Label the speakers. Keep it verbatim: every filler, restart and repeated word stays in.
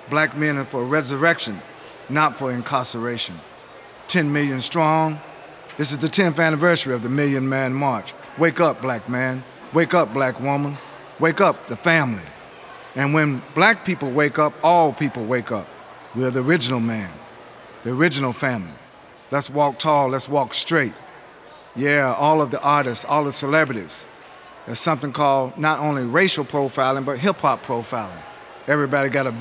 Speaker 1: Black men are for resurrection, not for incarceration. Ten million strong. This is the tenth anniversary of the Million Man March. Wake up, black man. Wake up, black woman. Wake up, the family. And when black people wake up, all people wake up. We're the original man, the original family. Let's walk tall, let's walk straight. Yeah, all of the artists, all the celebrities. There's something called not only racial profiling, but hip-hop profiling. Everybody got a